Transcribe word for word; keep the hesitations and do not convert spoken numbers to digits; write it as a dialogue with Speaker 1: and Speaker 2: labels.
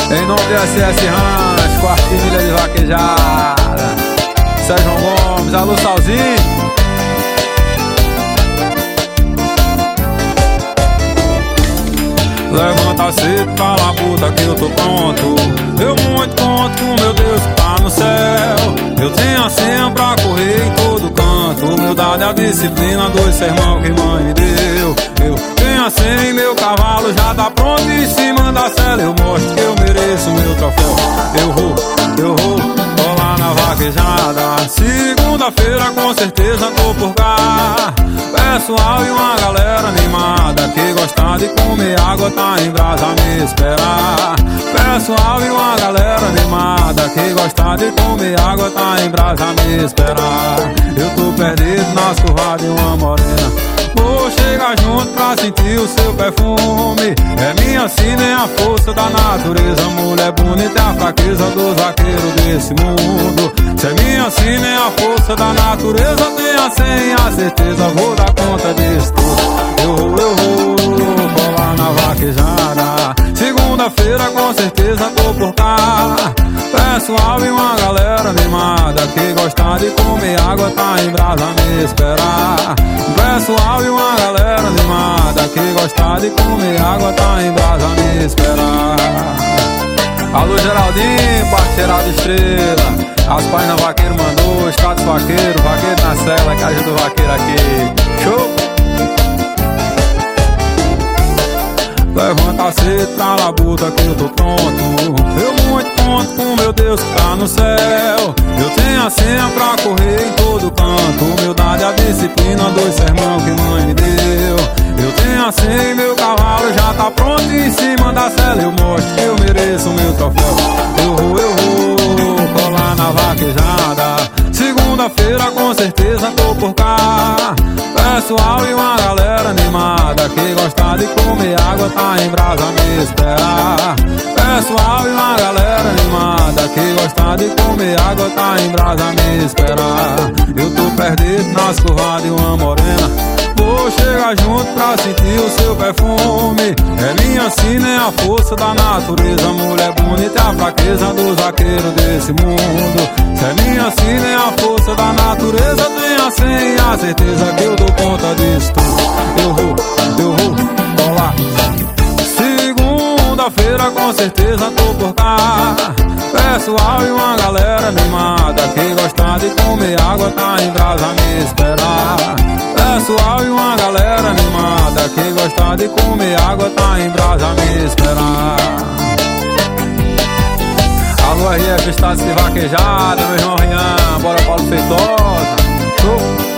Speaker 1: Em nome de S S Ranch, quartilha de vaquejada, Sérgio Gomes, alô Salzinho. Levanta cedo pra labuta que eu tô pronto. Eu muito conto com meu Deus que tá no céu. Eu tenho a senha pra correr em todo canto. Humildade, a disciplina, dois sermão que mãe me deu. Eu tenho a senha e meu cavalo já tá pronto. E se mandar cela eu mostro que eu mereço meu troféu. Eu vou, eu vou, tô lá na vaquejada. Segunda-feira com certeza tô por cá. Pessoal e uma galera animada que gosta de comer água tá em brasa a me esperar. Pessoal e uma galera animada que gosta de comer água tá em brasa a me esperar. Eu tô perdido nas curvas de uma morena. Vou chegar junto pra sentir o seu perfume. É minha sina, é a força da natureza. Mulher bonita é a fraqueza dos vaqueiros desse mundo. Se é minha sina, é a força da natureza. Tenha senha, a certeza, vou dar conta disso tudo. Eu vou, eu vou, colar na vaquejada. Segunda-feira com certeza tô por cá. Pessoal e uma galera animada que gosta de comer água tá em brasa a me esperar. Pessoal e uma galera animada que gosta de comer água tá em brasa a me esperar. Alô Geraldinho, parceirado estrela. As páginas vaqueiro mandou, status vaqueiro, vaqueiro na cela, que ajuda o vaqueiro aqui. Show! Levanta cedo pra labuta que eu tô pronto. Eu muito conto com meu Deus que tá no céu. Eu tenho a senha pra correr em todo canto. Humildade, a disciplina, dois sermão que mãe me deu. Eu tenho a senha e meu cavalo já tá pronto. E se mandar cela eu mostro que eu mereço meu troféu. Eu vou, eu vou, colar na vaquejada. Segunda-feira com certeza tô por cá. Pessoal e uma galera animada que gosta de comer água tá em brasa a me esperar. Pessoal e uma galera animada que gosta de comer água tá em brasa a me esperar. Eu tô perdido nas curvas de uma morena. Vou chegar junto pra sentir o seu perfume. É minha sina, é a força da natureza. Mulher bonita é a fraqueza dos vaqueiros desse mundo. Se é minha sina, é a força da natureza. Tenha senha, a certeza que eu dou conta disso tudo. Eu vou, eu vou, colar. Segunda-feira com certeza tô por cá. Pessoal e uma galera animada que gosta de comer água tá em brasa a me esperar. Pessoal e uma galera animada que gosta de comer água tá em brasa a me esperar. Alô R F, Estados de Vaquejada, meu irmão Rian, bora Paulo Feitosa. Show!